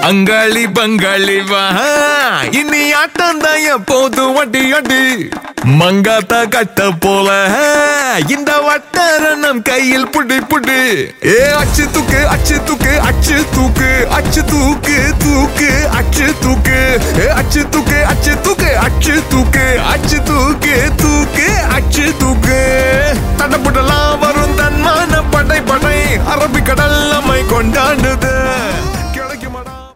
அங்காளி பங்காளி வா இனி ஆட்டம் தான் எப்போதும் வட்டி அடி மங்காத்தா கட்ட போல இந்த வட்டாரம் கையில் புடி புடி ஏ அச்சு தூக்கு அச்சு தூக்கு அச்சு தூக்கு அச்சு தூக்கு தூக்கு அச்சு தூக்கு அச்சு தூக்கு அச்சு தூக்கு அச்சு தூக்கு அச்சு தூக்கு தூக்கு அச்சு தூக்கு தடப்புடலாம் வரும் தன்மான படை படை அரபிக்கடல் நம்மை கொண்டாடு